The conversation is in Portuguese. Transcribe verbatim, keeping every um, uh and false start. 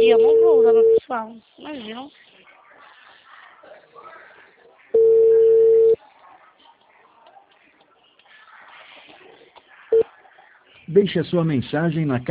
E eu não vou usar meu pessoal. Imagina. Deixe a sua mensagem na